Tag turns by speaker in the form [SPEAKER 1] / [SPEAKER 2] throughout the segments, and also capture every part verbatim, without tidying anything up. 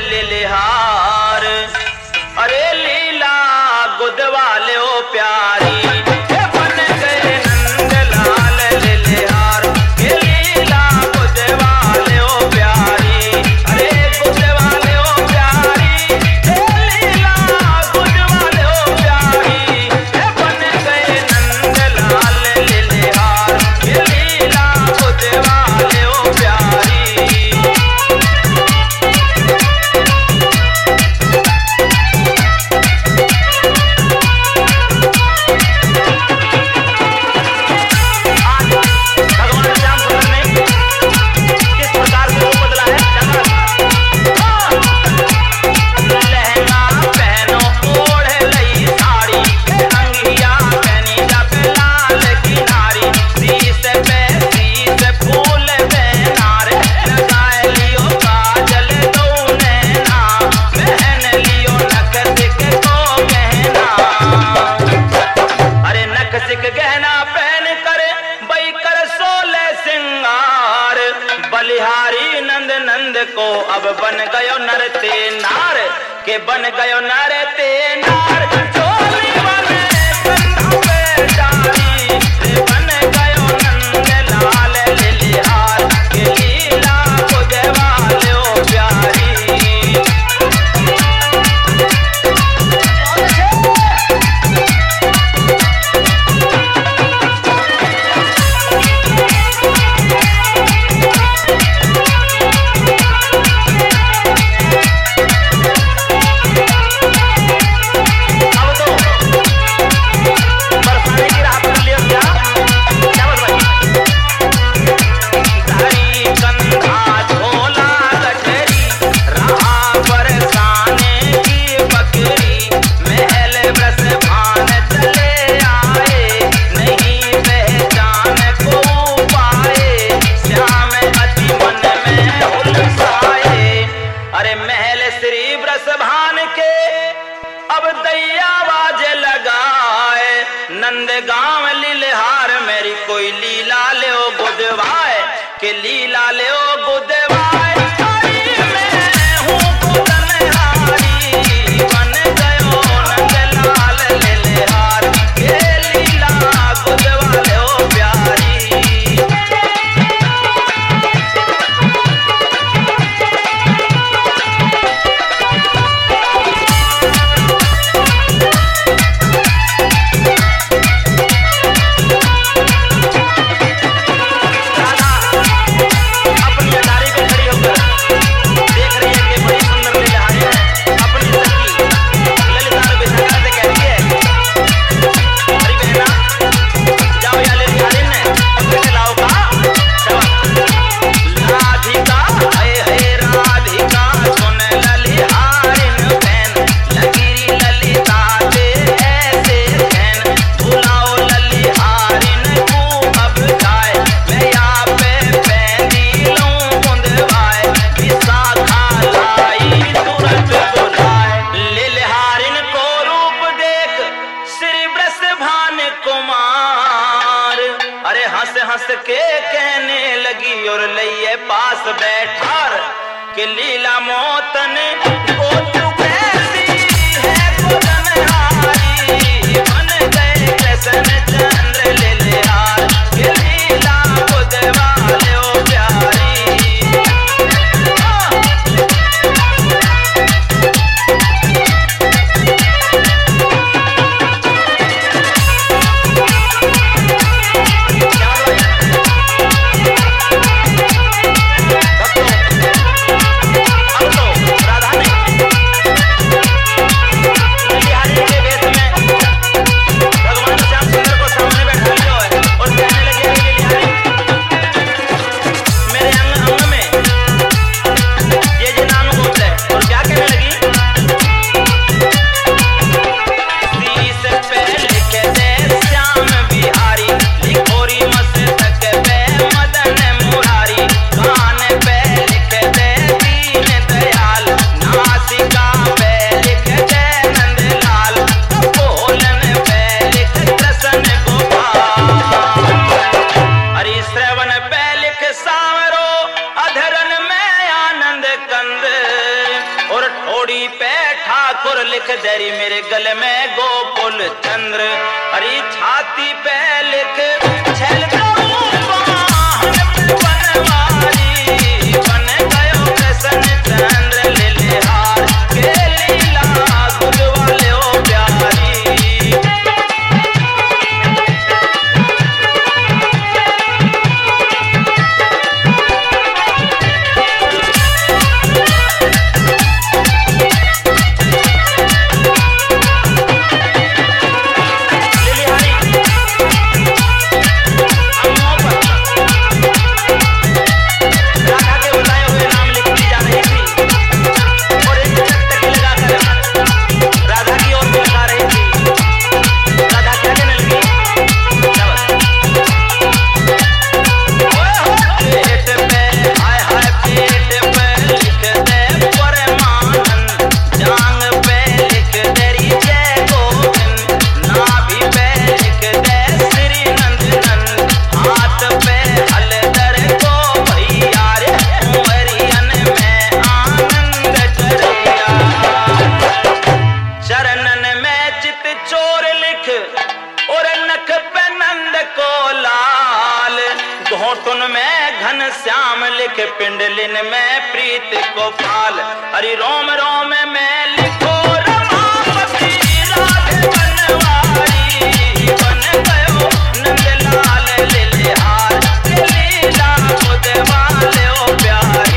[SPEAKER 1] लिलिहार। अरे लीला गुद वाले ओ प्यारी बन गए नंदलाल लिलिहार। ये लीला गुद वाले ओ प्यारी, अरे गुद वाले ओ प्यारी, लीला गुद वाले ओ प्यारी बन गए नंदलाल लिलिहार। ये लीला गुद वाले ओ प्यारी। गहना पहन करे बई कर सोले सिंगार। बलिहारी नंद नंद को अब बन गयो नरते नार, के बन गयो नरते नार। चोली वाले कंधा पे डाली रे बन गयो नंदलाल लिलिहार। के लीला गुद वाले ओ प्यारी। नंद गांव लिलिहार मेरी कोई लीला ले ओ गुदवाए। के लीला ले ओ गुदवाए। मैं हूँ गुदनहारी बन गयो नंदलाल लिलिहार। के लीला गुद वाले ओ प्यारी। हंस के कहने लगी और लइए पास बैठार। के लीला मोतन को तू कैसी है गुदनहारी बन गए कृष्ण चंद्र लिलिहार। के लीला गुद वाले ओ प्यारी। और डोली पे ठाकुर लिख देरी मेरे गले में गोकुल चंद्र। हरी छाती पे लिख छल बन गयो कृष्ण चंद्र लिलिहार के लीला गुज वाले ओ प्यारी। श्याम लिख पिंडलिन में प्रीत को पाल। हरि रोम रोम में लिखो रमापति राधे बनवारी बन गयो नंदलाल लिलिहार लीला खुद वाले ओ प्यारी।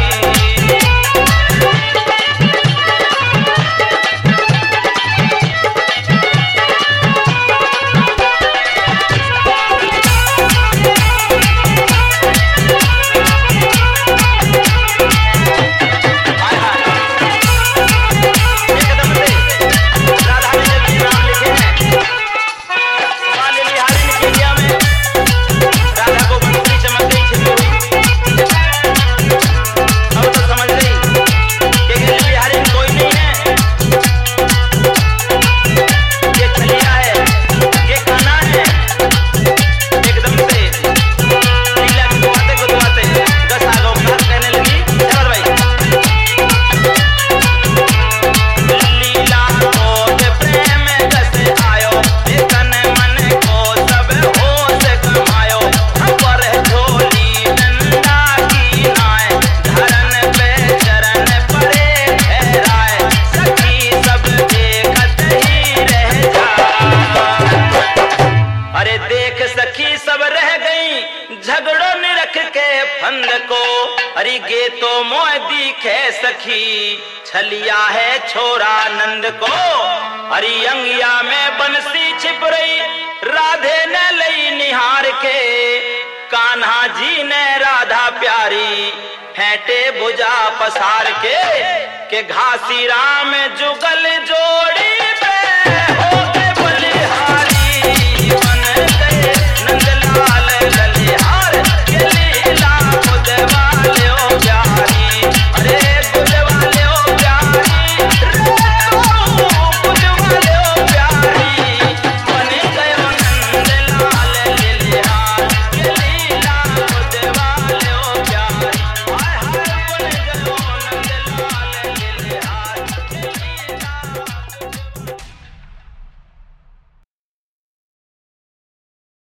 [SPEAKER 1] सखी छलिया है छोरा नंद को। हरी अंगिया में बंसी छिप रही राधे ने लई निहार के। कान्हा जी ने राधा प्यारी फेंटे भुजा पसार के, के घासी राम जुगल जोड़ी